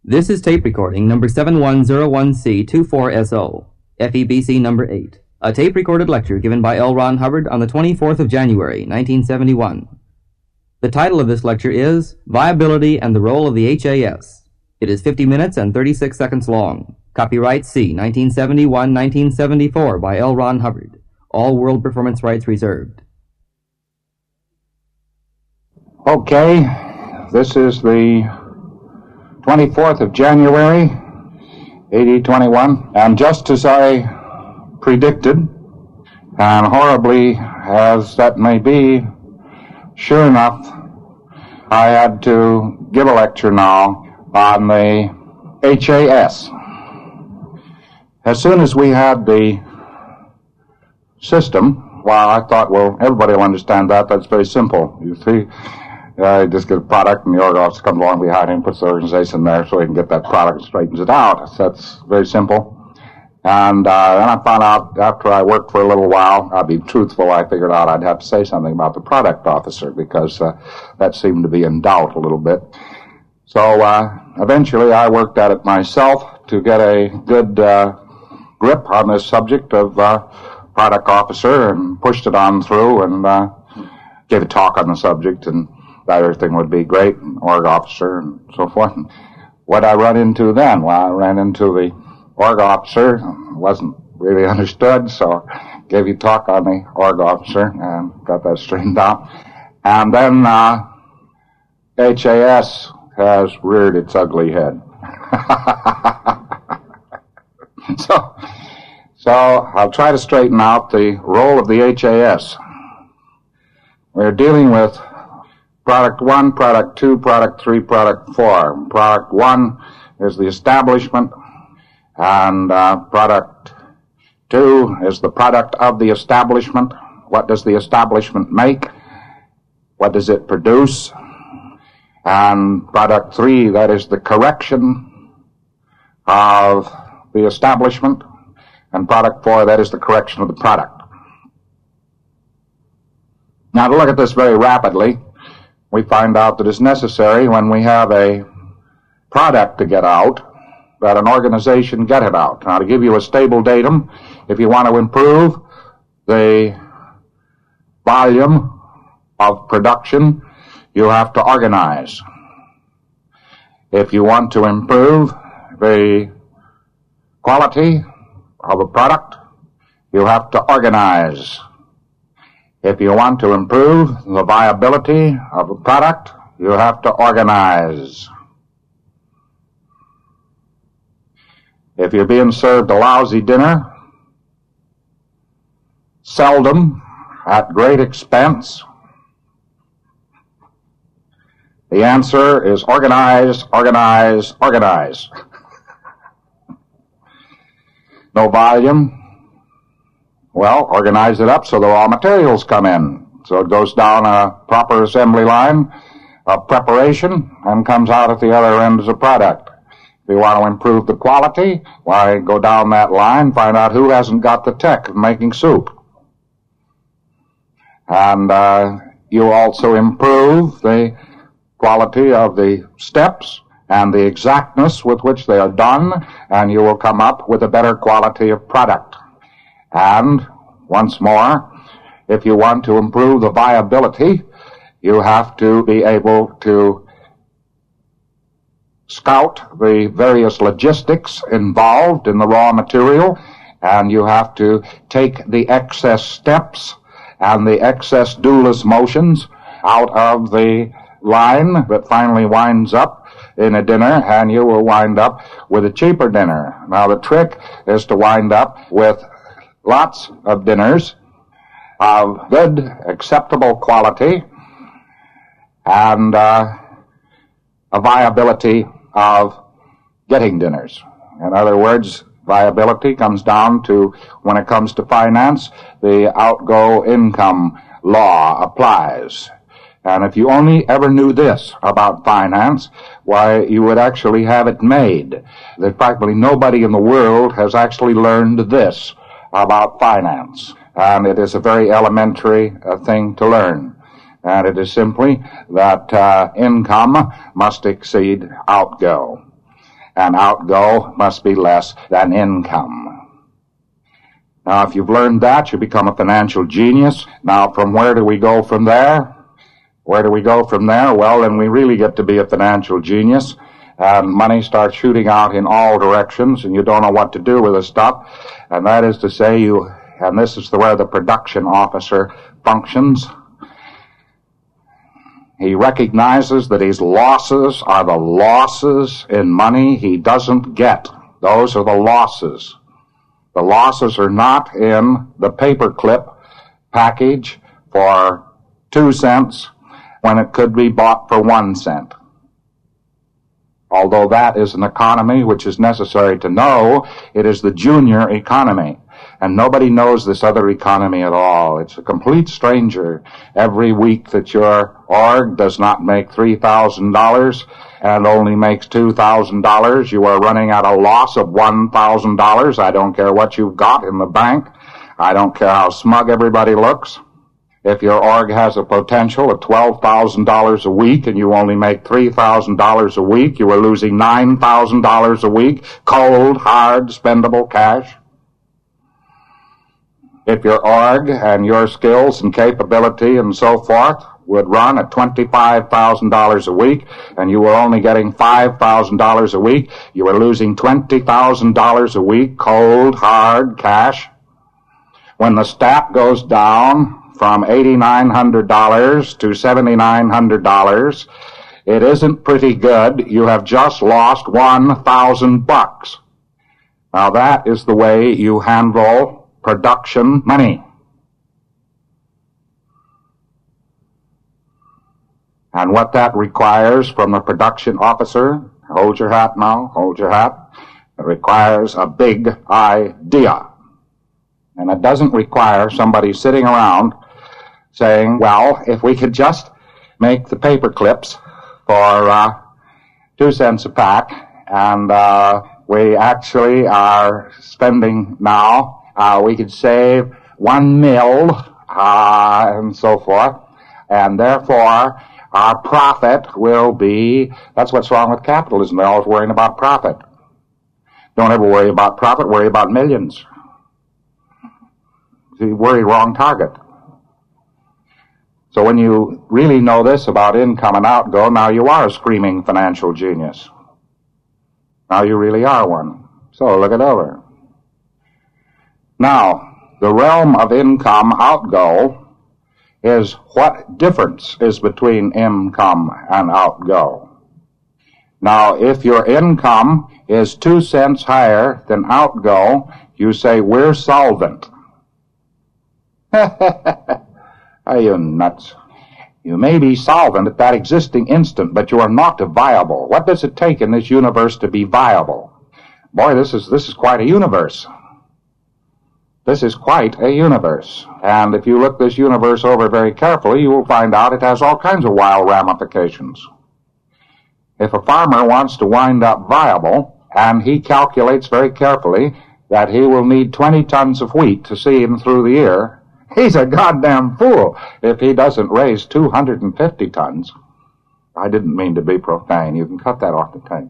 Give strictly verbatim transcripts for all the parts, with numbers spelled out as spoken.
This is tape recording number seven one zero one C two four S O, F E B C number eight, a tape-recorded lecture given by L. Ron Hubbard on the twenty-fourth of January, nineteen seventy-one. The title of this lecture is Viability and the Role of the H A S. It is fifty minutes and thirty-six seconds long. Copyright C, nineteen seventy-one nineteen seventy-four by L. Ron Hubbard. All world performance rights reserved. Okay, this is the twenty-fourth of January, eighty twenty-one, and just as I predicted, and horribly as that may be, sure enough, I had to give a lecture now on the H A S. As soon as we had the system, well, I thought, well, everybody will understand that. That's very simple. You see, uh, you just get a product, and the org officer comes along behind him, puts the organization there so he can get that product and straightens it out. So that's very simple. And uh, then I found out after I worked for a little while, I'd be truthful, I figured out I'd have to say something about the product officer because uh, that seemed to be in doubt a little bit. So uh, eventually I worked at it myself to get a good uh, grip on this subject of uh, product officer and pushed it on through and uh, gave a talk on the subject and that everything would be great, and org officer and so forth. And what I run into then? Well, I ran into the org officer, wasn't really understood, so gave you a talk on the org officer and got that straightened out. And then uh, H A S has reared its ugly head. so, so I'll try to straighten out the role of the H A S. We're dealing with product one, product two, product three, product four. Product one is the establishment, and uh, product two is the product of the establishment. What does the establishment make? What does it produce? And product three, that is the correction of the establishment. And product four, that is the correction of the product. Now, to look at this very rapidly, we find out that it's necessary when we have a product to get out, that an organization get it out. Now, to give you a stable datum, if you want to improve the volume of production, you have to organize. If you want to improve the quality of a product, you have to organize. If you want to improve the viability of a product, you have to organize. If you're being served a lousy dinner, seldom, at great expense, the answer is organize, organize, organize. No volume? Well, organize it up so the raw materials come in. So it goes down a proper assembly line of preparation and comes out at the other end as a product. If you want to improve the quality, why, go down that line, find out who hasn't got the tech of making soup. And uh, you also improve the quality of the steps and the exactness with which they are done, and you will come up with a better quality of product. And, once more, if you want to improve the viability, you have to be able to scout the various logistics involved in the raw material, and you have to take the excess steps and the excess duelist motions out of the line that finally winds up in a dinner, and you will wind up with a cheaper dinner. Now, the trick is to wind up with lots of dinners of good, acceptable quality, and uh, a viability of getting dinners. In other words, viability comes down to, when it comes to finance, the outgo income law applies. And if you only ever knew this about finance, why, you would actually have it made. That practically nobody in the world has actually learned this about finance. And it is a very elementary uh, thing to learn. And it is simply that uh, income must exceed outgo. and outgo must be less than income. Now, if you've learned that, you become a financial genius. Now, from where do we go from there? Where do we go from there? Well, then we really get to be a financial genius, and money starts shooting out in all directions, and you don't know what to do with the stuff. And that is to say, you, and this is the where the production officer functions. He recognizes that his losses are the losses in money he doesn't get. Those are the losses. The losses are not in the paperclip package for two cents when it could be bought for one cent. Although that is an economy which is necessary to know, it is the junior economy. And nobody knows this other economy at all. It's a complete stranger. Every week that your org does not make three thousand dollars and only makes two thousand dollars, you are running at a loss of one thousand dollars. I don't care what you've got in the bank. I don't care how smug everybody looks. If your org has a potential of twelve thousand dollars a week and you only make three thousand dollars a week, you are losing nine thousand dollars a week, cold, hard, spendable cash. If your org and your skills and capability and so forth would run at twenty-five thousand dollars a week and you were only getting five thousand dollars a week, you are losing twenty thousand dollars a week, cold, hard, cash. When the stat goes down from eight thousand nine hundred dollars to seven thousand nine hundred dollars, it isn't pretty good. You have just lost one thousand bucks. Now that is the way you handle production money. And what that requires from the production officer, hold your hat now, hold your hat, it requires a big idea. And it doesn't require somebody sitting around saying, well, if we could just make the paper clips for uh, two cents a pack, and uh, we actually are spending now, uh, we could save one mil, uh, and so forth, and therefore our profit will be, that's what's wrong with capitalism. They're always worrying about profit. Don't ever worry about profit, worry about millions. You worry wrong target. So when you really know this about income and outgo, now you are a screaming financial genius. Now you really are one. So look it over. Now, the realm of income outgo is what difference is between income and outgo. Now, if your income is two cents higher than outgo, you say, we're solvent. Are you nuts? You may be solvent at that existing instant, but you are not viable. What does it take in this universe to be viable? Boy, this is this is quite a universe. This is quite a universe. And if you look this universe over very carefully, you will find out it has all kinds of wild ramifications. If a farmer wants to wind up viable, and he calculates very carefully that he will need twenty tons of wheat to see him through the year, he's a goddamn fool if he doesn't raise two hundred fifty tons. I didn't mean to be profane. You can cut that off the tape.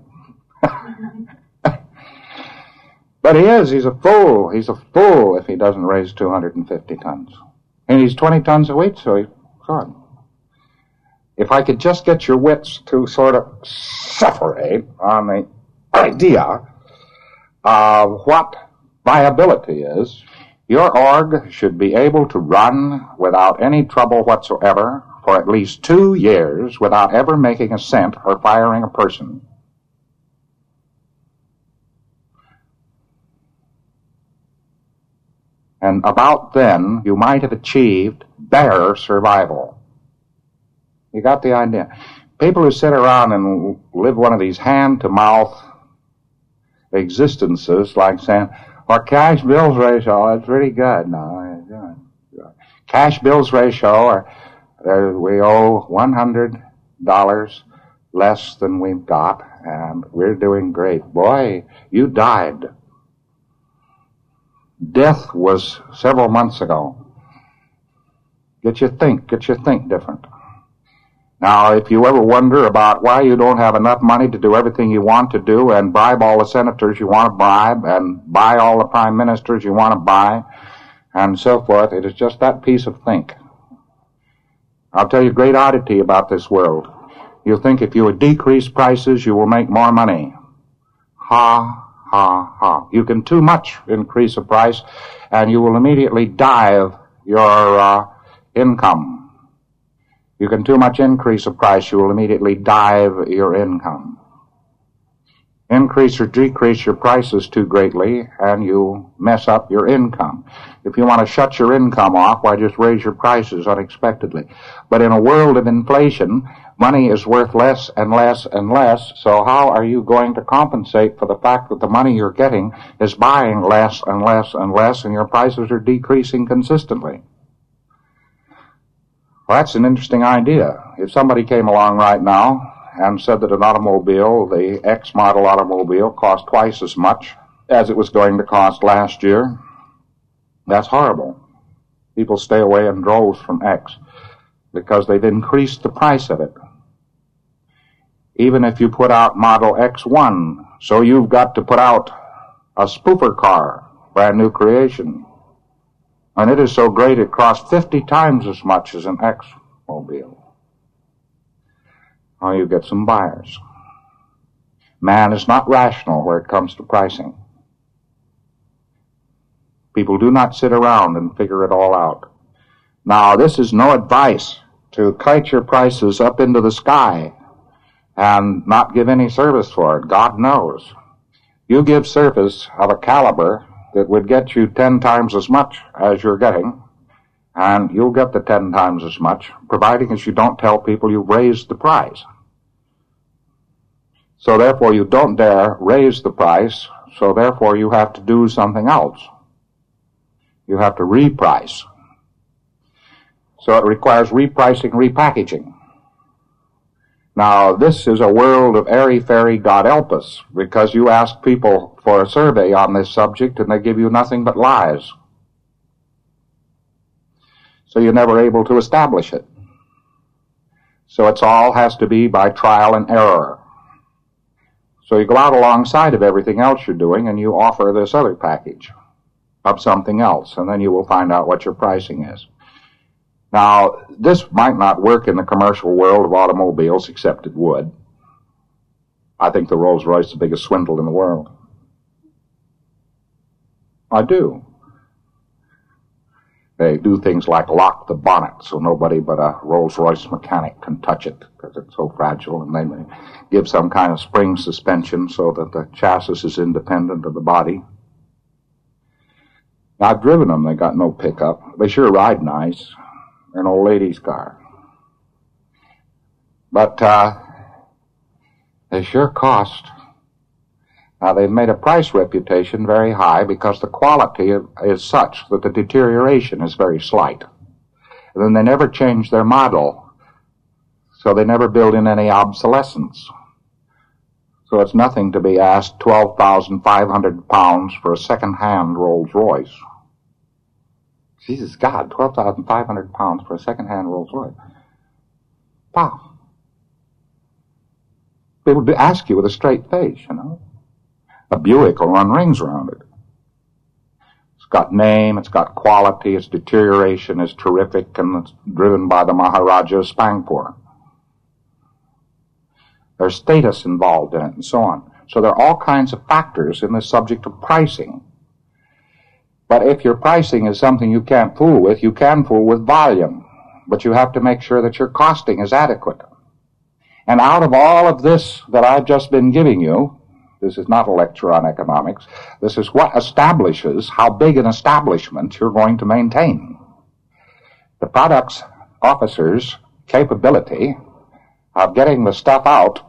But he is. He's a fool. He's a fool if he doesn't raise two hundred fifty tons. And he's twenty tons a week, so he's God. If I could just get your wits to sort of separate on the idea of what viability is, your org should be able to run without any trouble whatsoever for at least two years without ever making a cent or firing a person. And about then, you might have achieved bare survival. You got the idea? People who sit around and live one of these hand-to-mouth existences, like saying, our cash bills ratio is pretty good. No, it's good. Cash bills ratio, or, uh, we owe one hundred dollars less than we've got, and we're doing great. Boy, you died. Death was several months ago. Get you think, get you think different. Now, if you ever wonder about why you don't have enough money to do everything you want to do and bribe all the senators you want to bribe and buy all the prime ministers you want to buy and so forth, it is just that piece of think. I'll tell you a great oddity about this world. You think if you would decrease prices, you will make more money. Ha, ha, ha. You can too much increase a price, and you will immediately dive your uh, income. You can too much increase a price, you will immediately dive your income. Increase or decrease your prices too greatly, and you mess up your income. If you want to shut your income off, why just raise your prices unexpectedly. But in a world of inflation, money is worth less and less and less, so how are you going to compensate for the fact that the money you're getting is buying less and less and less, and your prices are decreasing consistently? Well, that's an interesting idea. If somebody came along right now and said that an automobile, the X model automobile, cost twice as much as it was going to cost last year, that's horrible. People stay away in droves from X because they've increased the price of it. Even if you put out Model X one, so you've got to put out a spoofer car, brand new creation. And it is so great it costs fifty times as much as an X-mobile. Oh, you get some buyers. Man is not rational where it comes to pricing. People do not sit around and figure it all out. Now, this is no advice to kite your prices up into the sky and not give any service for it. God knows. You give service of a caliber that would get you ten times as much as you're getting, and you'll get the ten times as much, providing as you don't tell people you've raised the price. So therefore you don't dare raise the price, so therefore you have to do something else. You have to reprice. So it requires repricing, repackaging. Now, this is a world of airy-fairy God help us, because you ask people for a survey on this subject and they give you nothing but lies. So you're never able to establish it. So it all has to be by trial and error. So you go out alongside of everything else you're doing and you offer this other package of something else, and then you will find out what your pricing is. Now, this might not work in the commercial world of automobiles, except it would. I think the Rolls-Royce is the biggest swindle in the world. I do. They do things like lock the bonnet so nobody but a Rolls-Royce mechanic can touch it because it's so fragile, and they may give some kind of spring suspension so that the chassis is independent of the body. I've driven them. They got no pickup. They sure ride nice. They're an old lady's car. But uh, they sure cost. Now, they've made a price reputation very high because the quality is such that the deterioration is very slight. And then they never change their model, so they never build in any obsolescence. So it's nothing to be asked twelve thousand five hundred pounds for a second-hand Rolls-Royce. Jesus God, twelve thousand five hundred pounds for a second-hand Rolls-Royce. Wow. They would ask you with a straight face, you know. A Buick will run rings around it. It's got name, it's got quality, its deterioration is terrific, and it's driven by the Maharaja of Spangpur. There's status involved in it, and so on. So there are all kinds of factors in the subject of pricing. But if your pricing is something you can't fool with, you can fool with volume. But you have to make sure that your costing is adequate. And out of all of this that I've just been giving you, this is not a lecture on economics, this is what establishes how big an establishment you're going to maintain. The products officer's capability of getting the stuff out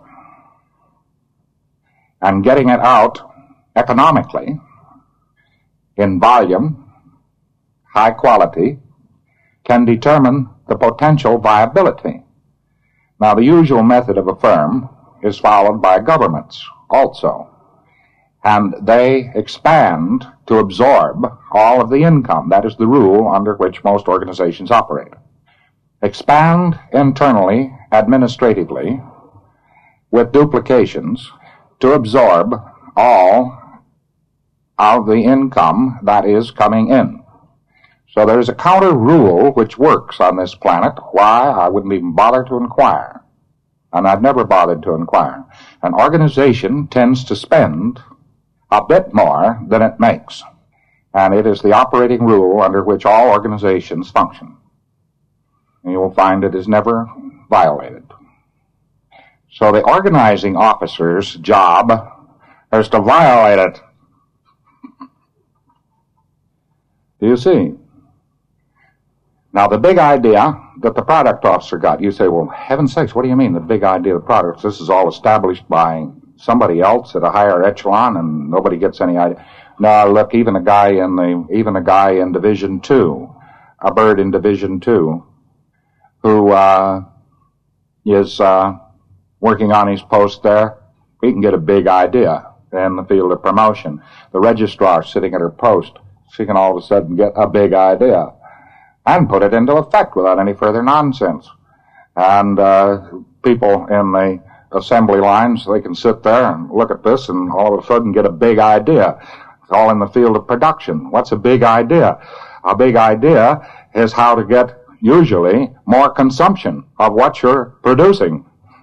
and getting it out economically, in volume, high quality, can determine the potential viability. Now, the usual method of a firm is followed by governments also, and they expand to absorb all of the income. That is the rule under which most organizations operate. Expand internally administratively with duplications to absorb all of the income that is coming in. So there's a counter rule which works on this planet. Why? I wouldn't even bother to inquire. And I've never bothered to inquire. An organization tends to spend a bit more than it makes. And it is the operating rule under which all organizations function. And you will find it is never violated. So the organizing officer's job is to violate it. Do you see? Now, the big idea that the product officer got, you say, well, heaven's sakes, what do you mean, the big idea of the product? This is all established by somebody else at a higher echelon and nobody gets any idea. No, look, even a guy in the, even a guy in Division Two, a bird in Division Two, who, uh, is, uh, working on his post there, he can get a big idea in the field of promotion. The registrar sitting at her post, she can all of a sudden get a big idea and put it into effect without any further nonsense. And uh, people in the assembly lines, they can sit there and look at this and all of a sudden get a big idea. It's all in the field of production. What's a big idea? A big idea is how to get, usually, more consumption of what you're producing.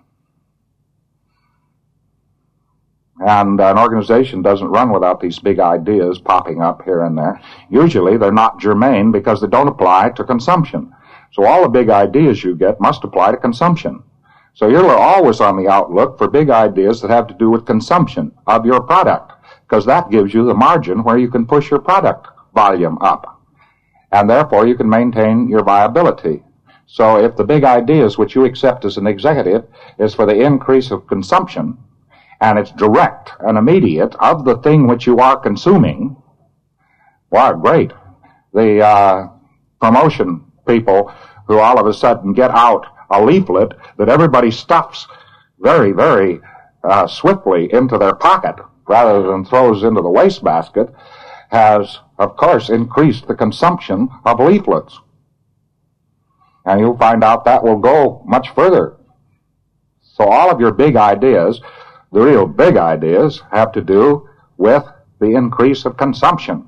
And an organization doesn't run without these big ideas popping up here and there. Usually they're not germane because they don't apply to consumption. So all the big ideas you get must apply to consumption. So you're always on the outlook for big ideas that have to do with consumption of your product, because that gives you the margin where you can push your product volume up. And therefore you can maintain your viability. So if the big ideas which you accept as an executive is for the increase of consumption, and it's direct and immediate of the thing which you are consuming, wow, great. The uh, promotion people who all of a sudden get out a leaflet that everybody stuffs very, very uh, swiftly into their pocket rather than throws into the wastebasket has, of course, increased the consumption of leaflets. And you'll find out that will go much further. So all of your big ideas, the real big ideas, have to do with the increase of consumption.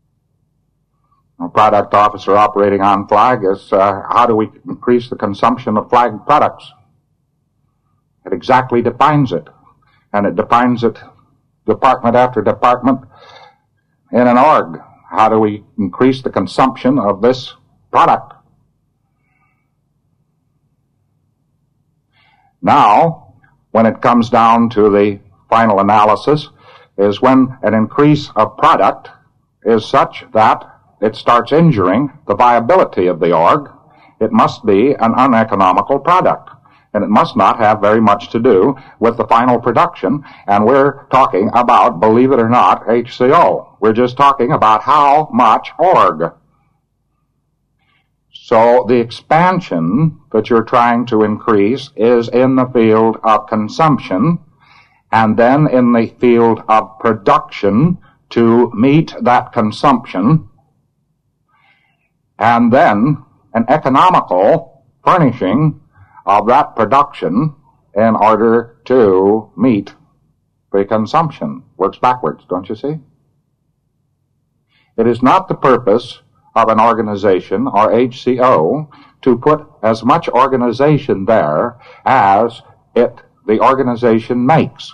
A product officer operating on flag is, uh, how do we increase the consumption of flag products? It exactly defines it. And it defines it department after department in an org. How do we increase the consumption of this product? Now, when it comes down to the final analysis, is when an increase of product is such that it starts injuring the viability of the org, it must be an uneconomical product. And it must not have very much to do with the final production. And we're talking about, believe it or not, H C O. We're just talking about how much org. So the expansion that you're trying to increase is in the field of consumption, and then in the field of production to meet that consumption, and then an economical furnishing of that production in order to meet the consumption. Works backwards, don't you see? It is not the purpose of an organization or H C O to put as much organization there as it the organization makes.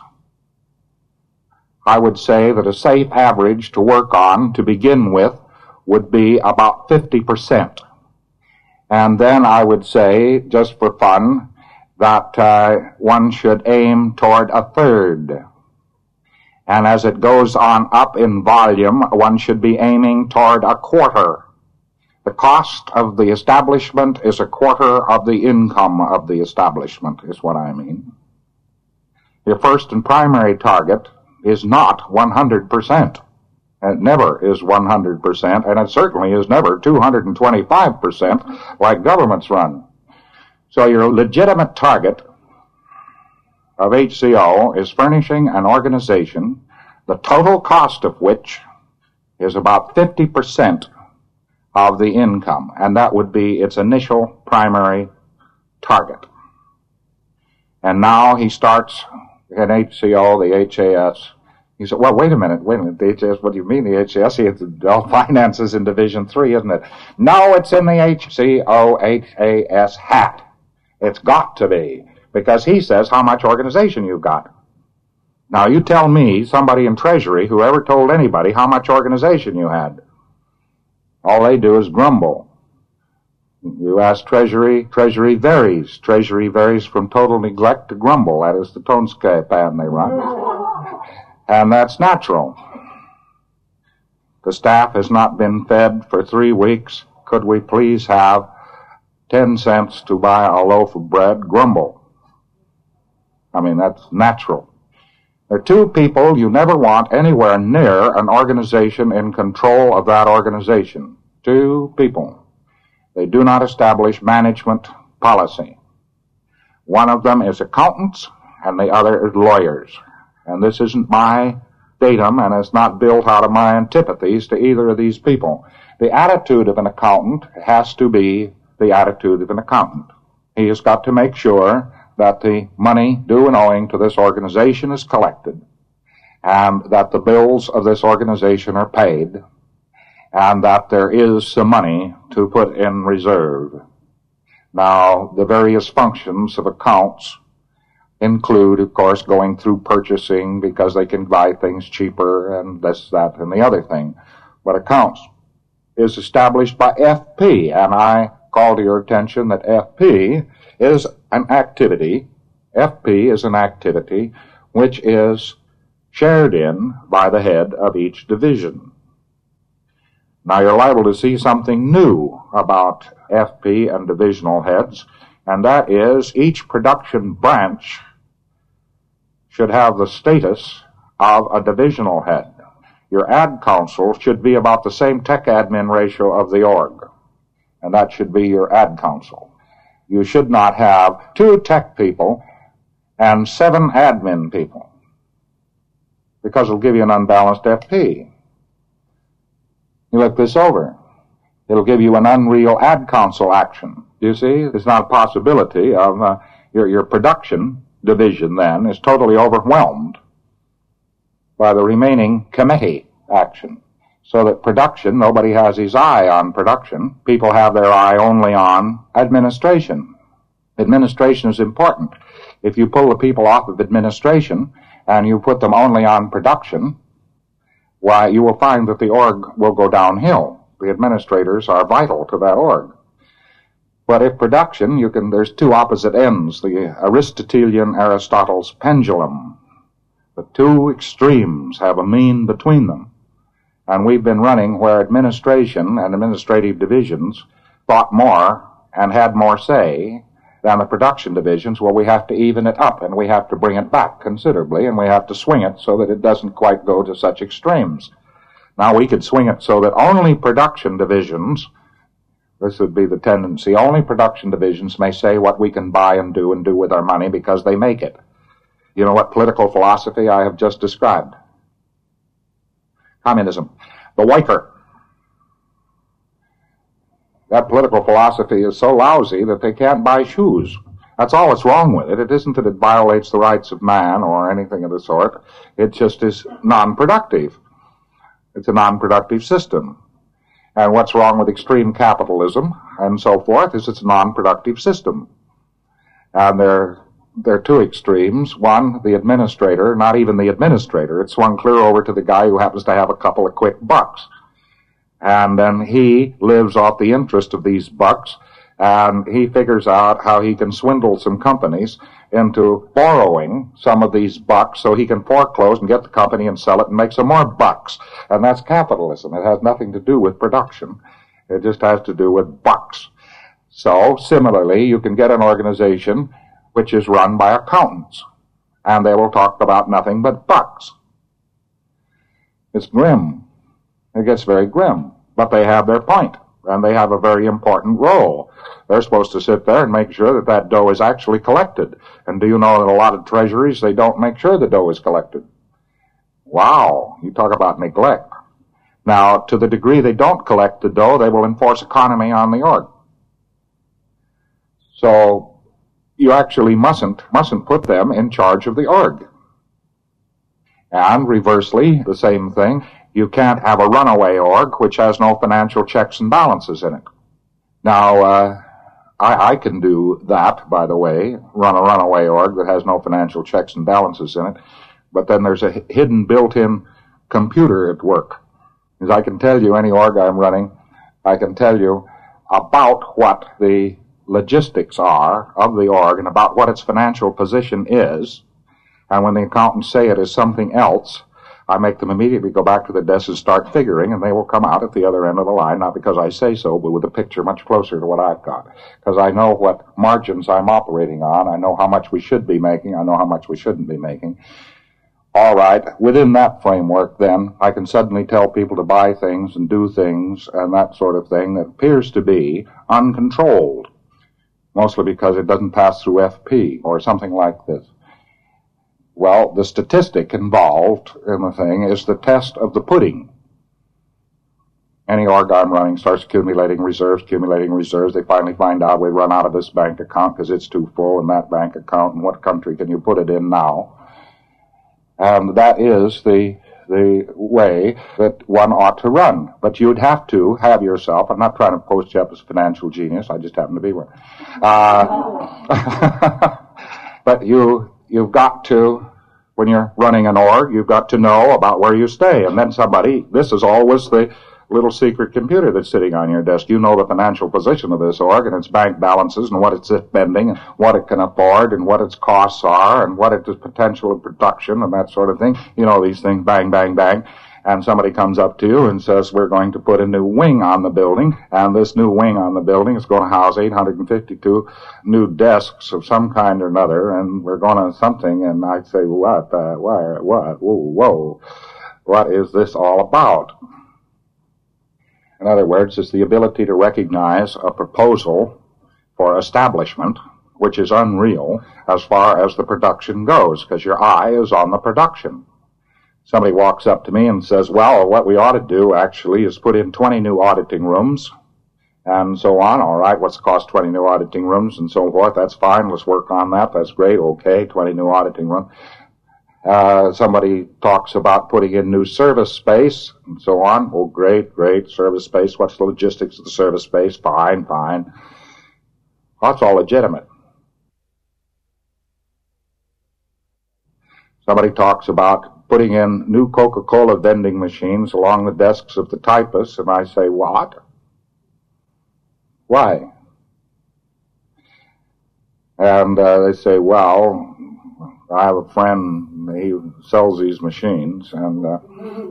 I would say that a safe average to work on to begin with would be about fifty percent. And then I would say, just for fun, that uh, one should aim toward a third. And as it goes on up in volume, one should be aiming toward a quarter. The cost of the establishment is a quarter of the income of the establishment, is what I mean. Your first and primary target is not one hundred percent. It never is one hundred percent, and it certainly is never two hundred twenty-five percent like governments run. So your legitimate target of H C O is furnishing an organization, the total cost of which is about fifty percent of the income, and that would be its initial primary target. And now he starts an H C O, the H A S. He said, well, wait a minute, wait a minute, the H A S, what do you mean the H A S? It's all finances in Division three, isn't it? No, it's in the H C O H A S hat. It's got to be, because he says how much organization you've got. Now, you tell me, somebody in Treasury, who ever told anybody how much organization you had. All they do is grumble. You ask Treasury, Treasury varies. Treasury varies from total neglect to grumble. That is the tone span they run. And that's natural. The staff has not been fed for three weeks. Could we please have ten cents to buy a loaf of bread? Grumble. I mean, that's natural. There are two people you never want anywhere near an organization in control of that organization. Two people. They do not establish management policy. One of them is accountants, and the other is lawyers. And this isn't my datum, and it's not built out of my antipathies to either of these people. The attitude of an accountant has to be the attitude of an accountant. He has got to make sure that the money due and owing to this organization is collected, and that the bills of this organization are paid, and that there is some money to put in reserve. Now, the various functions of accounts include, of course, going through purchasing because they can buy things cheaper and this, that, and the other thing. But accounts is established by F P, and I call to your attention that F P is an activity, F P is an activity which is shared in by the head of each division. Now, you're liable to see something new about F P and divisional heads, and that is each production branch should have the status of a divisional head. Your ad council should be about the same tech admin ratio of the org, and that should be your ad council. You should not have two tech people and seven admin people, because it'll give you an unbalanced F P. You look this over. It'll give you an unreal ad council action. You see, there's not a possibility of uh, your, your production division then is totally overwhelmed by the remaining committee action. So that production, nobody has his eye on production. People have their eye only on administration. Administration is important. If you pull the people off of administration and you put them only on production, why, you will find that the org will go downhill. The administrators are vital to that org. But if production, you can, there's two opposite ends, the Aristotelian Aristotle's pendulum. The two extremes have a mean between them. And we've been running where administration and administrative divisions thought more and had more say than the production divisions, where we have to even it up and we have to bring it back considerably and we have to swing it so that it doesn't quite go to such extremes. Now, we could swing it so that only production divisions, this would be the tendency, only production divisions may say what we can buy and do and do with our money because they make it. You know what political philosophy I have just described? Communism. The Waker. That political philosophy is so lousy that they can't buy shoes. That's all that's wrong with it. It isn't that it violates the rights of man or anything of the sort. It just is non-productive. It's a non-productive system. And what's wrong with extreme capitalism and so forth is it's a non-productive system. And there, there are two extremes. One, the administrator, not even the administrator. It's swung clear over to the guy who happens to have a couple of quick bucks. And then he lives off the interest of these bucks, and he figures out how he can swindle some companies into borrowing some of these bucks so he can foreclose and get the company and sell it and make some more bucks. And that's capitalism. It has nothing to do with production. It just has to do with bucks. So, similarly, you can get an organization which is run by accountants, and they will talk about nothing but bucks. It's grim. It gets very grim, but they have their point, and they have a very important role. They're supposed to sit there and make sure that that dough is actually collected. And do you know that a lot of treasuries, they don't make sure the dough is collected? Wow, you talk about neglect. Now, to the degree they don't collect the dough, they will enforce economy on the org. So, you actually mustn't, mustn't put them in charge of the org. And reversely, the same thing, you can't have a runaway org which has no financial checks and balances in it. Now, uh, I, I can do that, by the way, run a runaway org that has no financial checks and balances in it, but then there's a hidden built-in computer at work. As I can tell you, any org I'm running, I can tell you about what the logistics are of the org and about what its financial position is. And when the accountants say it is something else, I make them immediately go back to the desk and start figuring, and they will come out at the other end of the line, not because I say so, but with a picture much closer to what I've got. Because I know what margins I'm operating on. I know how much we should be making. I know how much we shouldn't be making. All right, within that framework, then, I can suddenly tell people to buy things and do things and that sort of thing that appears to be uncontrolled, mostly because it doesn't pass through F P or something like this. Well, the statistic involved in the thing is the test of the pudding. Any org I'm running starts accumulating reserves, accumulating reserves. They finally find out we run out of this bank account because it's too full in that bank account, and what country can you put it in now? And that is the the way that one ought to run. But you'd have to have yourself, I'm not trying to post you up as a financial genius, I just happen to be one. Uh, but you, you've got to, when you're running an org, you've got to know about where you stay. And then somebody, this is always the little secret computer that's sitting on your desk. You know the financial position of this org and its bank balances and what it's spending and what it can afford and what its costs are and what its potential of production and that sort of thing. You know these things, bang, bang, bang. And somebody comes up to you and says, we're going to put a new wing on the building, and this new wing on the building is going to house eight hundred fifty-two new desks of some kind or another, and we're going to something, and I'd say, what, uh, why, what, whoa, whoa, what is this all about? In other words, it's the ability to recognize a proposal for establishment, which is unreal as far as the production goes, because your eye is on the production. Somebody walks up to me and says, well, what we ought to do actually is put in twenty new auditing rooms and so on. All right, what's the cost twenty new auditing rooms and so forth? That's fine. Let's work on that. That's great. Okay, twenty new auditing rooms. Uh, somebody talks about putting in new service space and so on. Oh, great, great. Service space. What's the logistics of the service space? Fine, fine. That's all legitimate. Somebody talks about putting in new Coca-Cola vending machines along the desks of the typists, and I say, what? Why? And uh, they say, well, I have a friend, he sells these machines, and uh,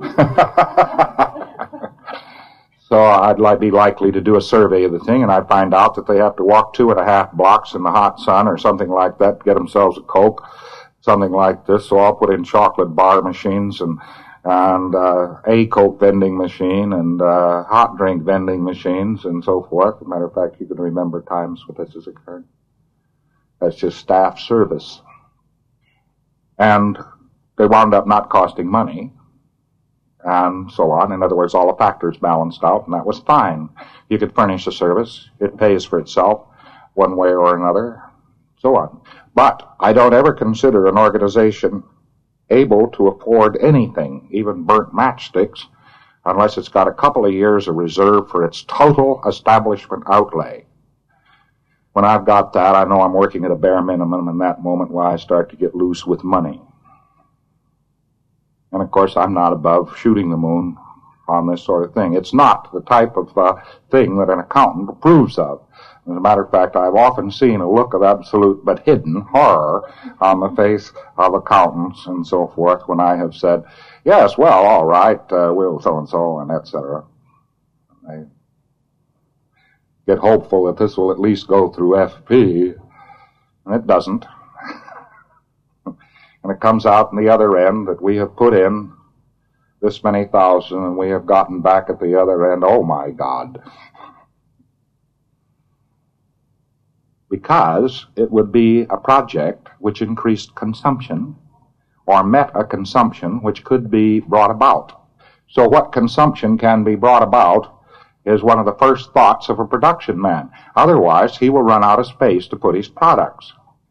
so I'd like, be likely to do a survey of the thing, and I find out that they have to walk two and a half blocks in the hot sun or something like that to get themselves a Coke, something like this. So I'll put in chocolate bar machines and and uh, a Coke vending machine and uh, hot drink vending machines and so forth. As a matter of fact, you can remember times when this has occurred. That's just staff service. And they wound up not costing money, and so on. In other words, all the factors balanced out, and that was fine. You could furnish a service. It pays for itself one way or another, so on. But I don't ever consider an organization able to afford anything, even burnt matchsticks, unless it's got a couple of years of reserve for its total establishment outlay. When I've got that, I know I'm working at a bare minimum in that moment where I start to get loose with money. And of course, I'm not above shooting the moon on this sort of thing. It's not the type of uh, thing that an accountant approves of. As a matter of fact, I've often seen a look of absolute but hidden horror on the face of accountants and so forth when I have said, yes, well, all right, uh, we'll so-and-so and et cetera. They get hopeful that this will at least go through F P, and it doesn't. And it comes out in the other end that we have put in this many thousand and we have gotten back at the other end, oh my God. Because it would be a project which increased consumption or met a consumption which could be brought about. So what consumption can be brought about is one of the first thoughts of a production man. Otherwise, he will run out of space to put his products.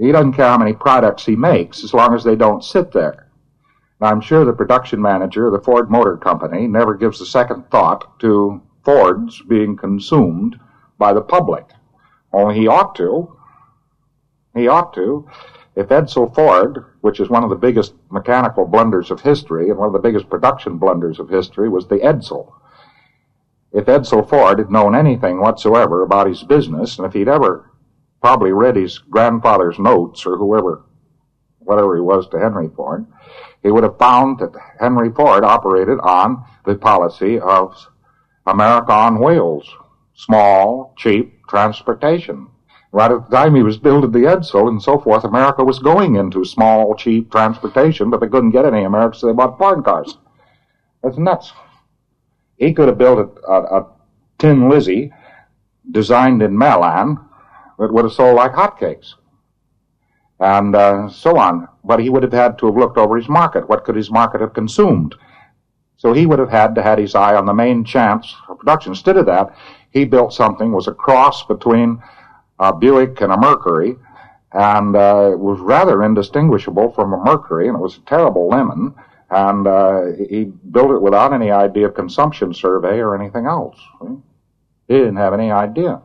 He doesn't care how many products he makes as long as they don't sit there. Now, I'm sure the production manager of the Ford Motor Company never gives a second thought to Fords being consumed by the public. Only he ought to. He ought to. If Edsel Ford, which is one of the biggest mechanical blunders of history and one of the biggest production blunders of history, was the Edsel. If Edsel Ford had known anything whatsoever about his business, and if he'd ever probably read his grandfather's notes or whoever, whatever he was to Henry Ford, he would have found that Henry Ford operated on the policy of America on wheels, small, cheap transportation. Right at the time he was building the Edsel and so forth, America was going into small, cheap transportation, but they couldn't get any Americans, so they bought Ford cars. That's nuts. He could have built a, a, a Tin Lizzie designed in Milan that would have sold like hotcakes, and uh, so on. But he would have had to have looked over his market. What could his market have consumed? So he would have had to have his eye on the main chance of production. Instead of that, he built something, was a cross between a Buick and a Mercury, and uh, it was rather indistinguishable from a Mercury, and it was a terrible lemon, and uh, he built it without any idea of consumption survey or anything else. He didn't have any idea.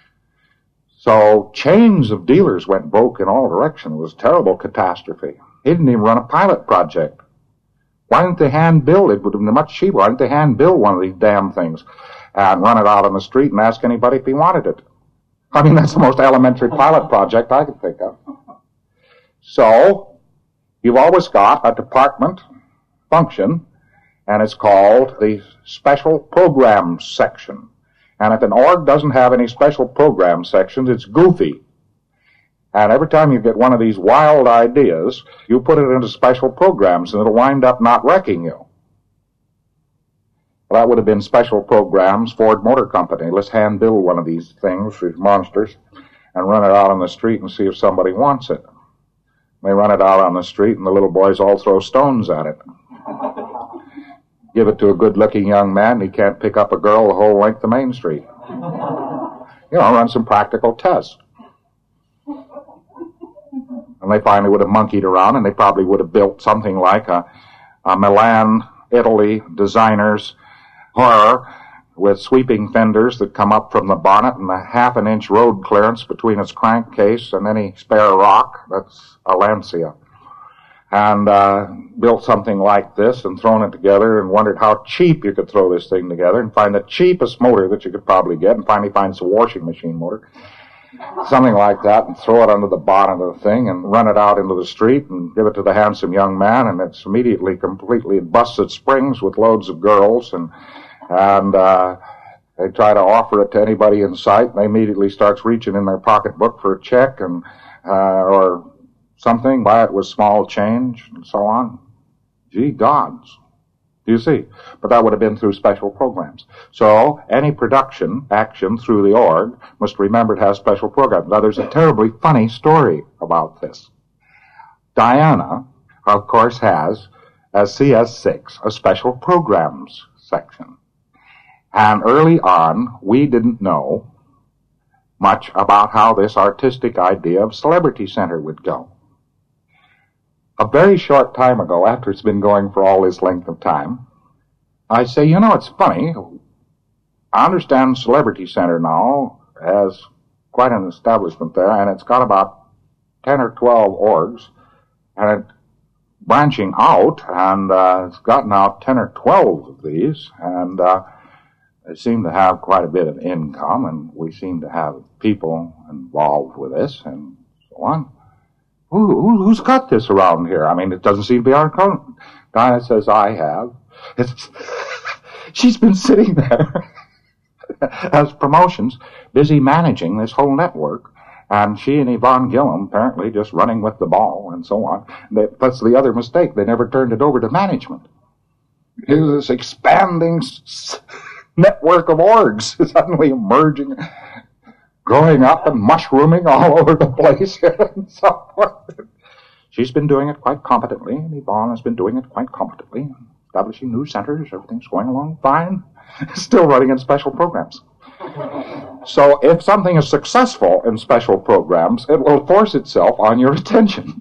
So chains of dealers went broke in all directions. It was a terrible catastrophe. He didn't even run a pilot project. Why didn't they hand build it? It would have been much cheaper. Why didn't they hand build one of these damn things and run it out on the street and ask anybody if he wanted it? I mean, that's the most elementary pilot project I could think of. So, you've always got a department function, and it's called the Special Programs Section. And if an org doesn't have any special program sections, it's goofy. And every time you get one of these wild ideas, you put it into special programs, and it'll wind up not wrecking you. Well, that would have been special programs, Ford Motor Company. Let's hand build one of these things, these monsters, and run it out on the street and see if somebody wants it. They run it out on the street, and the little boys all throw stones at it. Give it to a good-looking young man, he can't pick up a girl the whole length of Main Street. You know, run some practical tests. And they finally would have monkeyed around, and they probably would have built something like a, a Milan, Italy designer's horror with sweeping fenders that come up from the bonnet and a half an inch road clearance between its crankcase and any spare rock. That's a Lancia. And uh, built something like this and thrown it together and wondered how cheap you could throw this thing together and find the cheapest motor that you could probably get and finally find some washing machine motor. Something like that, and throw it under the bonnet of the thing and run it out into the street and give it to the handsome young man, and it's immediately completely busted springs with loads of girls, and and uh, they try to offer it to anybody in sight, and they immediately starts reaching in their pocketbook for a check and uh, or something, buy it with small change, and so on. Gee gods. You see, but that would have been through special programs. So any production action through the org must remember it has special programs. Now, there's a terribly funny story about this. Diana, of course, has, as C S six, a special programs section. And early on, we didn't know much about how this artistic idea of Celebrity Center would go. A very short time ago, after it's been going for all this length of time, I say, you know, it's funny. I understand Celebrity Center now has quite an establishment there, and it's got about ten or twelve orgs, and it's branching out, and uh, it's got now ten or twelve of these, and uh, they seem to have quite a bit of income, and we seem to have people involved with this, and so on. Who, who, who's got this around here? I mean, it doesn't seem to be our own. Dinah says, I have. It's, she's been sitting there as promotions, busy managing this whole network, and she and Yvonne Gillum apparently just running with the ball and so on. They, that's the other mistake. They never turned it over to management. Here's this expanding s- network of orgs suddenly emerging, growing up and mushrooming all over the place and so forth. She's been doing it quite competently, and Yvonne has been doing it quite competently, establishing new centers. Everything's going along fine. Still running in special programs. So if something is successful in special programs, it will force itself on your attention.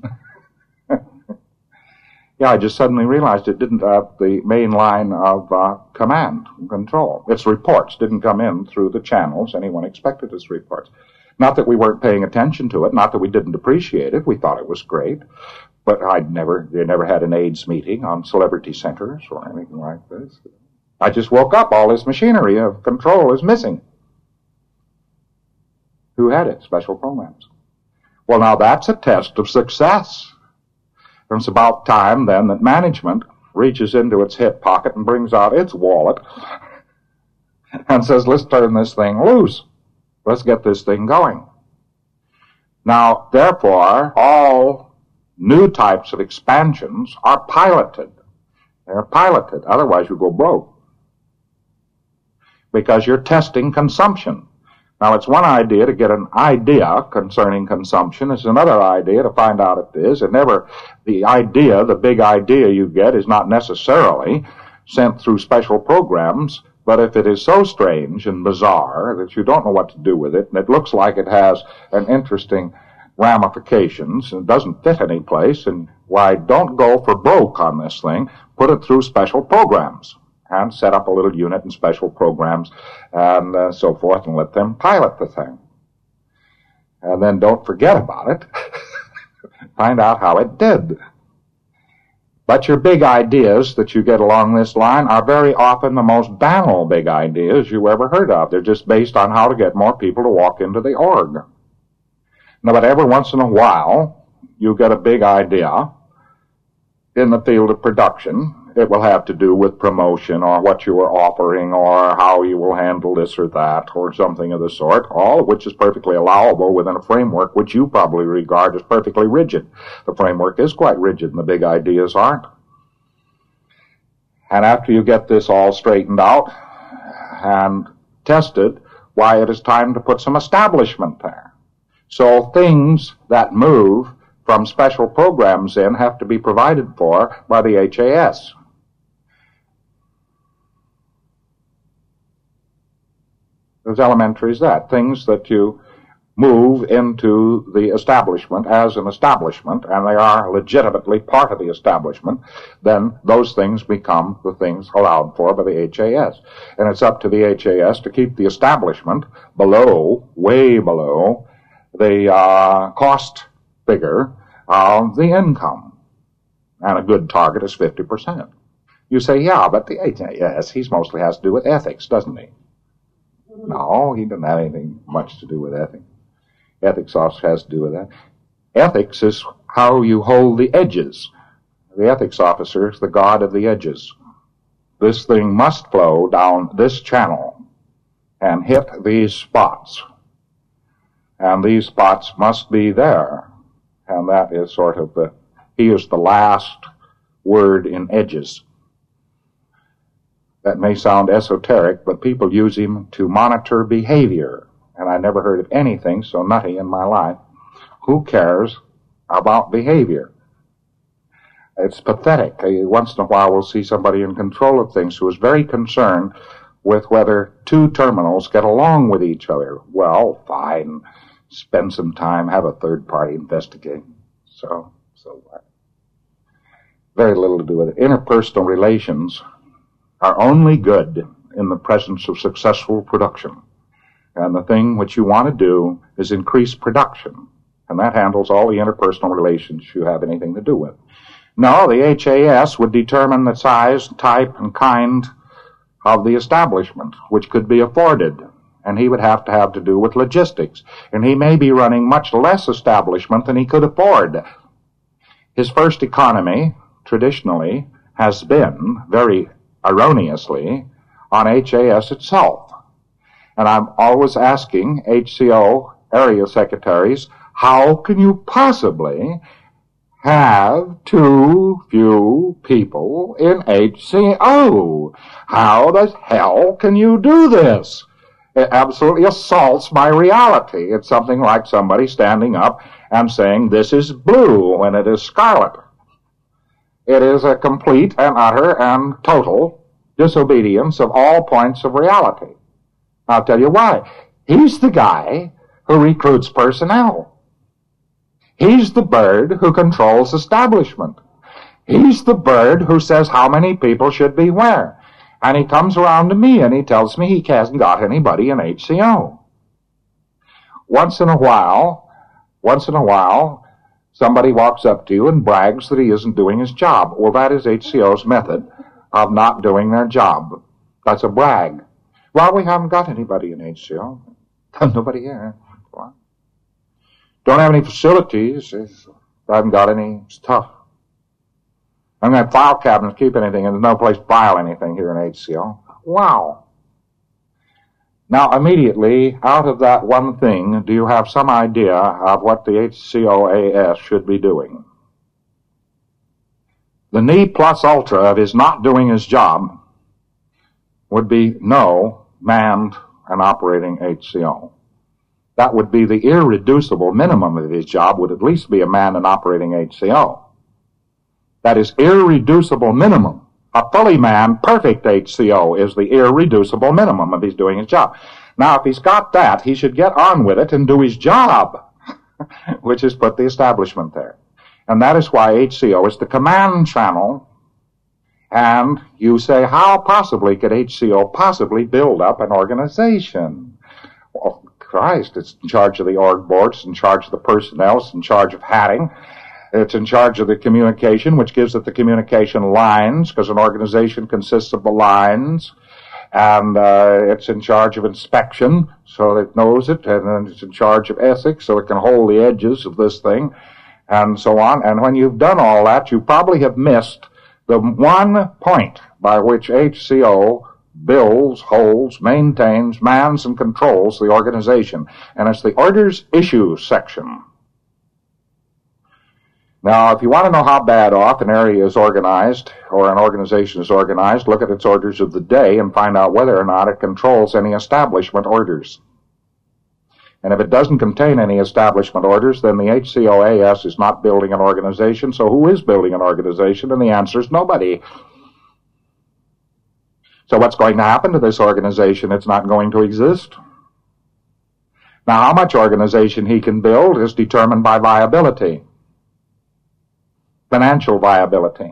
Yeah, I just suddenly realized it didn't have the main line of uh, command and control. Its reports didn't come in through the channels anyone expected its reports. Not that we weren't paying attention to it, not that we didn't appreciate it. We thought it was great. But I'd never, they never had an AIDS meeting on celebrity centers or anything like this. I just woke up, all this machinery of control is missing. Who had it? Special programs. Well, now that's a test of success. And it's about time then that management reaches into its hip pocket and brings out its wallet and says, let's turn this thing loose. Let's get this thing going. Now, therefore, all new types of expansions are piloted. They're piloted. Otherwise, you go broke. Because you're testing consumption. Now, it's one idea to get an idea concerning consumption. It's another idea to find out if it is. And never, the idea, the big idea you get is not necessarily sent through special programs. But if it is so strange and bizarre that you don't know what to do with it, and it looks like it has an interesting ramifications and doesn't fit any place, and why, don't go for broke on this thing. Put it through special programs. And set up a little unit in special programs and uh, so forth and let them pilot the thing. And then don't forget about it. Find out how it did. But your big ideas that you get along this line are very often the most banal big ideas you ever heard of. They're just based on how to get more people to walk into the org. Now, but every once in a while, you get a big idea in the field of production. It will have to do with promotion or what you are offering or how you will handle this or that or something of the sort, all of which is perfectly allowable within a framework which you probably regard as perfectly rigid. The framework is quite rigid and the big ideas aren't. And after you get this all straightened out and tested, why, it is time to put some establishment there. So things that move from special programs in have to be provided for by the H A S. As elementary as that. Things that you move into the establishment as an establishment, and they are legitimately part of the establishment, then those things become the things allowed for by the H A S. And it's up to the H A S to keep the establishment below, way below, the uh, cost figure of the income. And a good target is fifty percent. You say, yeah, but the H A S, he mostly has to do with ethics, doesn't he? No, he doesn't have anything much to do with ethics. Ethics also has to do with that. Ethics is how you hold the edges. The ethics officer is the god of the edges. This thing must flow down this channel and hit these spots. And these spots must be there. And that is sort of the, he is the last word in edges. That may sound esoteric, but people use him to monitor behavior. And I never heard of anything so nutty in my life. Who cares about behavior? It's pathetic. Once in a while we'll see somebody in control of things who is very concerned with whether two terminals get along with each other. Well, fine. Spend some time, have a third party investigate. So, so what? Very little to do with it. Interpersonal relations are only good in the presence of successful production. And the thing which you want to do is increase production. And that handles all the interpersonal relations you have anything to do with. No, the H A S would determine the size, type, and kind of the establishment, which could be afforded. And he would have to have to do with logistics. And he may be running much less establishment than he could afford. His first economy, traditionally, has been, very erroneously, on H A S itself. And I'm always asking H C O area secretaries, how can you possibly have too few people in H C O? How the hell can you do this? It absolutely assaults my reality. It's something like somebody standing up and saying, this is blue when it is scarlet. It is a complete and utter and total disobedience of all points of reality. I'll tell you why. He's the guy who recruits personnel. He's the bird who controls establishment. He's the bird who says how many people should be where. And he comes around to me and he tells me he hasn't got anybody in H C O. Once in a while, once in a while, somebody walks up to you and brags that he isn't doing his job. Well, that is H C O's method of not doing their job. That's a brag. Well, we haven't got anybody in H C O. Nobody here. Don't have any facilities. I haven't got any stuff. I don't have file cabinets, keep anything, and there's no place to file anything here in H C O. Wow. Now, immediately, out of that one thing, do you have some idea of what the H C O A S should be doing? The ne plus ultra of his not doing his job would be no manned and operating H C O. That would be the irreducible minimum of his job, would at least be a manned and operating H C O. That is irreducible minimum. A fully manned, perfect H C O is the irreducible minimum if he's doing his job. Now, if he's got that, he should get on with it and do his job, which is put the establishment there. And that is why H C O is the command channel. And you say, how possibly could H C O possibly build up an organization? Well, Christ, it's in charge of the org board, it's in charge of the personnel, it's in charge of hatting. It's in charge of the communication, which gives it the communication lines, because an organization consists of the lines. And uh, it's in charge of inspection, so it knows it. And then it's in charge of ethics, so it can hold the edges of this thing, and so on. And when you've done all that, you probably have missed the one point by which H C O builds, holds, maintains, mans, and controls the organization. And it's the orders issue section. Now, if you want to know how bad off an area is organized or an organization is organized, look at its orders of the day and find out whether or not it controls any establishment orders. And if it doesn't contain any establishment orders, then the H C O A S is not building an organization. So who is building an organization? And the answer is nobody. So what's going to happen to this organization? It's not going to exist. Now, how much organization he can build is determined by viability. Financial viability.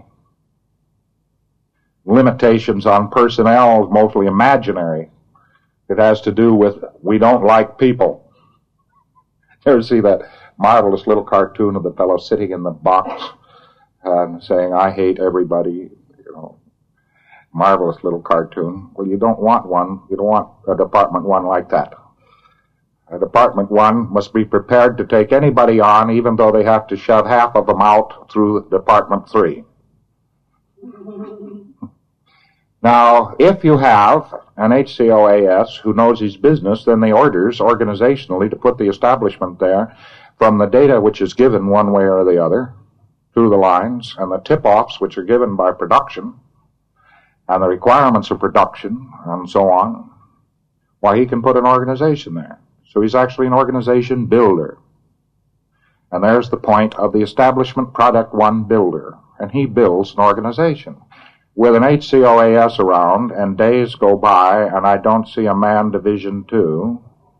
Limitations on personnel is mostly imaginary. It has to do with we don't like people. You ever see that marvelous little cartoon of the fellow sitting in the box and saying, I hate everybody, you know, marvelous little cartoon. Well, you don't want one. You don't want a Department One like that. A Department One must be prepared to take anybody on, even though they have to shove half of them out through Department Three. Now, if you have an H C O A S who knows his business, then the orders organizationally to put the establishment there from the data which is given one way or the other through the lines, and the tip-offs which are given by production, and the requirements of production, and so on, why, he can put an organization there. So he's actually an organization builder. And there's the point of the establishment product one builder. And he builds an organization. With an H C O A S around, and days go by, and I don't see a man Division Two,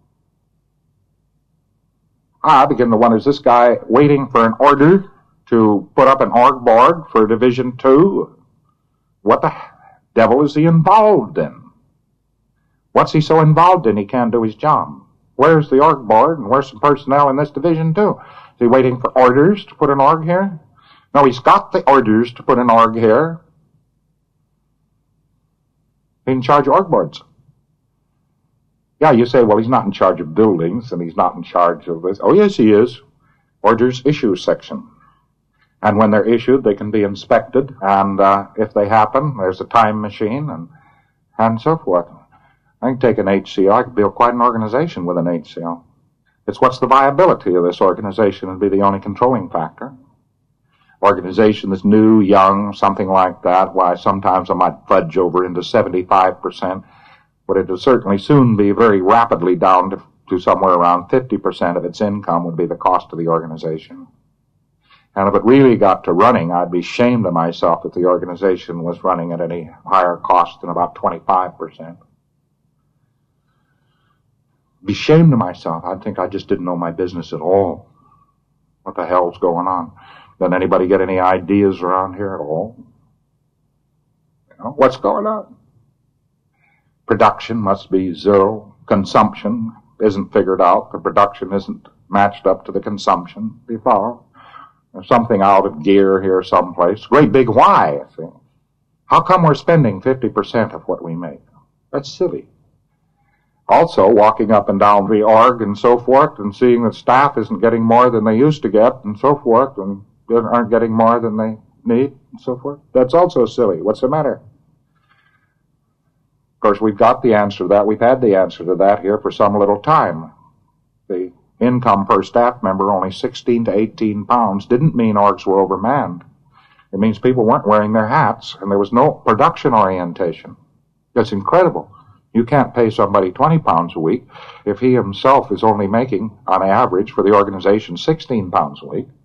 I begin to wonder, is this guy waiting for an order to put up an org board for Division Two? What the devil is he involved in? What's he so involved in he can't do his job? Where's the org board, and where's some personnel in this division too? Is he waiting for orders to put an org here? No, he's got the orders to put an org here. He's in charge of org boards. Yeah, you say, well, he's not in charge of buildings, and he's not in charge of this. Oh, yes, he is. Orders issue section. And when they're issued, they can be inspected, and uh, if they happen, there's a time machine, and, and so forth. I can take an H C O. I could build quite an organization with an H C O. It's what's the viability of this organization would be the only controlling factor. Organization that's new, young, something like that. Why, sometimes I might fudge over into seventy-five percent, but it would certainly soon be very rapidly down to, to somewhere around fifty percent of its income would be the cost of the organization. And if it really got to running, I'd be ashamed of myself if the organization was running at any higher cost than about twenty-five percent. be ashamed of myself. I'd think I just didn't know my business at all. What the hell's going on? Doesn't anybody get any ideas around here at all? You know, what's going on? Production must be zero. Consumption isn't figured out. The production isn't matched up to the consumption. Do you follow? There's something out of gear here someplace. Great big why, I think. How come we're spending fifty percent of what we make? That's silly. Also, walking up and down the org and so forth and seeing that staff isn't getting more than they used to get and so forth and aren't getting more than they need and so forth. That's also silly. What's the matter? Of course, we've got the answer to that. We've had the answer to that here for some little time. The income per staff member, only sixteen to eighteen pounds, didn't mean orgs were overmanned. It means people weren't wearing their hats and there was no production orientation. That's incredible. You can't pay somebody twenty pounds a week if he himself is only making, on average, for the organization, sixteen pounds a week.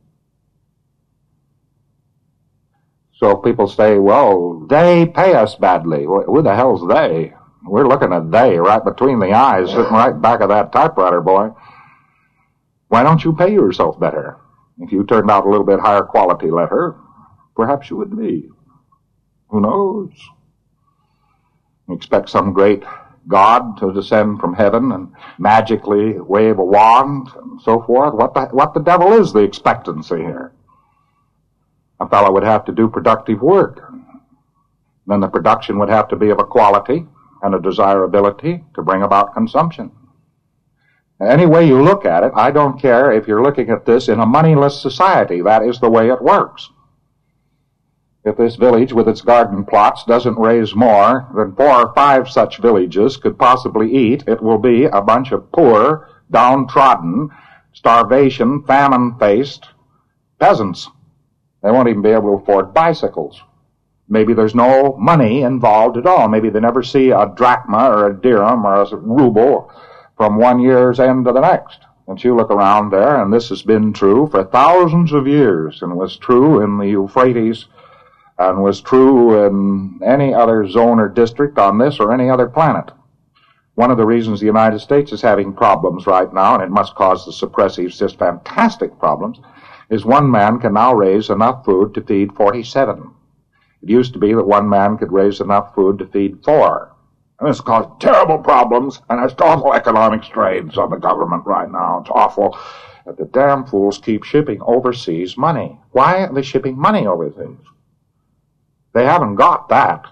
So people say, well, they pay us badly. Who the hell's they? We're looking at they right between the eyes, sitting right back of that typewriter, boy. Why don't you pay yourself better? If you turned out a little bit higher quality letter, perhaps you would be. Who knows? You expect some great God to descend from heaven and magically wave a wand and so forth. What the, what the devil is the expectancy here? A fellow would have to do productive work. Then the production would have to be of a quality and a desirability to bring about consumption. Any way you look at it, I don't care if you're looking at this in a moneyless society. That is the way it works. If this village with its garden plots doesn't raise more than four or five such villages could possibly eat, it will be a bunch of poor, downtrodden, starvation, famine-faced peasants. They won't even be able to afford bicycles. Maybe there's no money involved at all. Maybe they never see a drachma or a dirham or a ruble from one year's end to the next. And you look around there, and this has been true for thousands of years, and was true in the Euphrates, and was true in any other zone or district on this or any other planet. One of the reasons the United States is having problems right now, and it must cause the suppressives just fantastic problems, is one man can now raise enough food to feed forty-seven. It used to be that one man could raise enough food to feed four. And this caused terrible problems, and there's awful economic strains on the government right now. It's awful that the damn fools keep shipping overseas money. Why are they shipping money overseas? They haven't got that.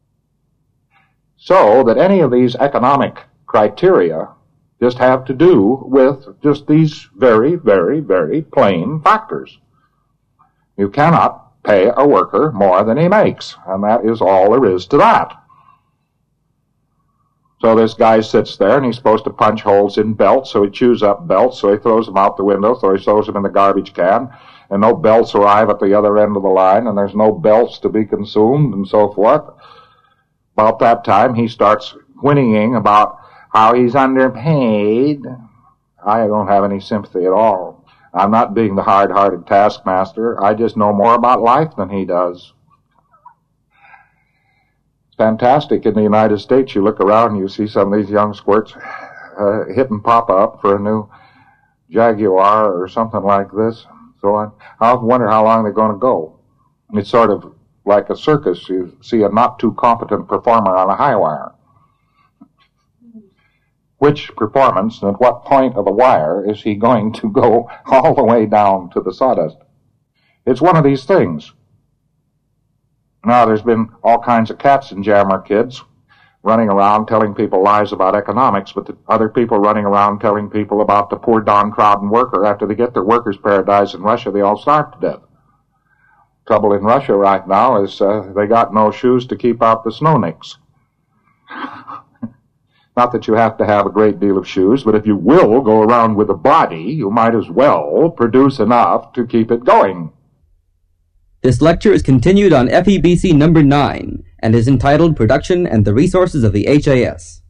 So that any of these economic criteria just have to do with just these very, very, very plain factors. You cannot pay a worker more than he makes, and that is all there is to that. So this guy sits there, and he's supposed to punch holes in belts, so he chews up belts, so he throws them out the window, so he throws them in the garbage can, and no belts arrive at the other end of the line, and there's no belts to be consumed, and so forth. About that time, he starts whinnying about how he's underpaid. I don't have any sympathy at all. I'm not being the hard-hearted taskmaster. I just know more about life than he does. It's fantastic. In the United States, you look around and you see some of these young squirts uh, hitting Papa up for a new Jaguar or something like this. So I, I wonder how long they're going to go. It's sort of like a circus. You see a not-too-competent performer on a high wire. Which performance and at what point of the wire is he going to go all the way down to the sawdust? It's one of these things. Now, there's been all kinds of cats and jammer kids running around telling people lies about economics, but the other people running around telling people about the poor downtrodden worker. After they get their workers' paradise in Russia, they all starve to death. Trouble in Russia right now is uh, they got no shoes to keep out the snownicks. Not that you have to have a great deal of shoes, but if you will go around with a body, you might as well produce enough to keep it going. This lecture is continued on F E B C number nine and is entitled Production and the Resources of the H A S.